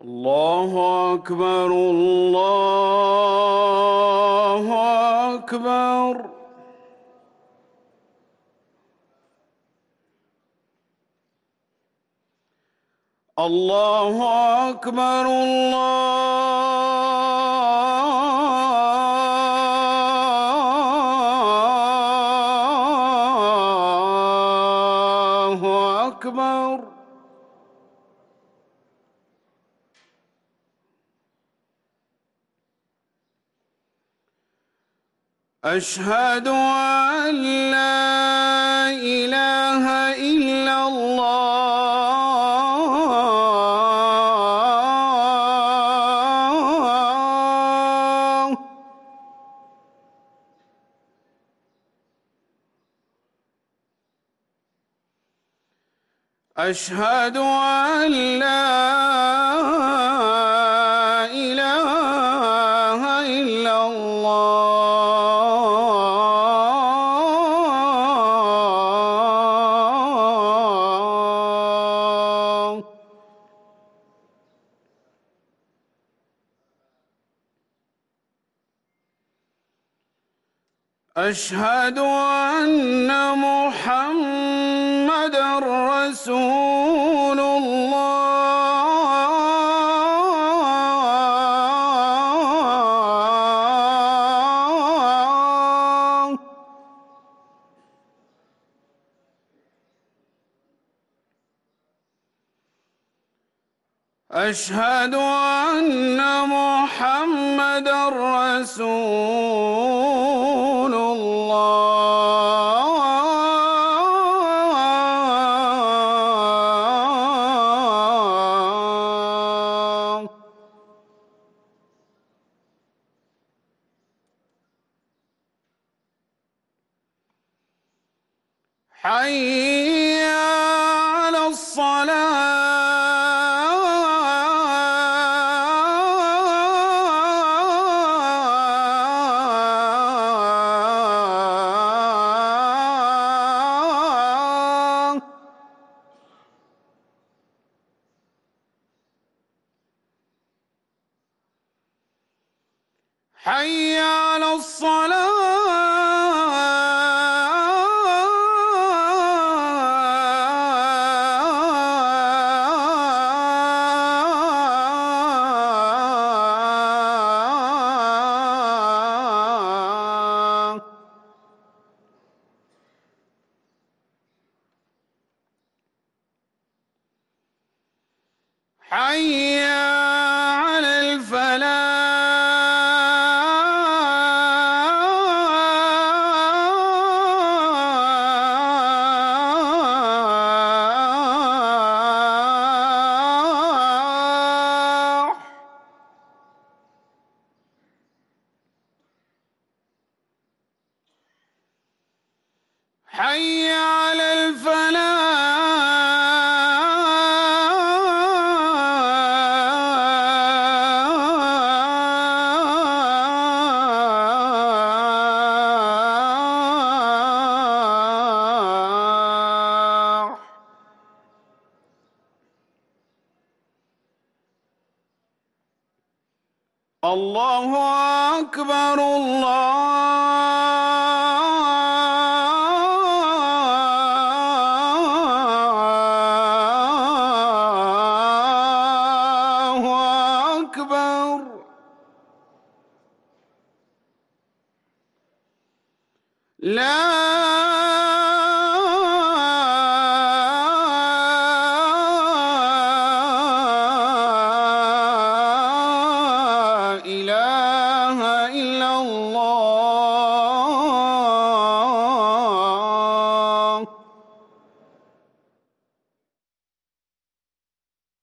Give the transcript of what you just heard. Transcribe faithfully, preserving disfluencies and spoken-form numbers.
الله أكبر الله أكبر. الله أكبر الله أكبر. أشهد أن لا إله إلا الله. أشهد أن لا إله إلا الله. أشهد أن محمدًا رسول الله. أشهد أن محمدًا رسول الله. حي على الصلاة. حي على الصلاة. حي على الفلاح. حي على الفلاح. الله أكبر الله أكبر. لا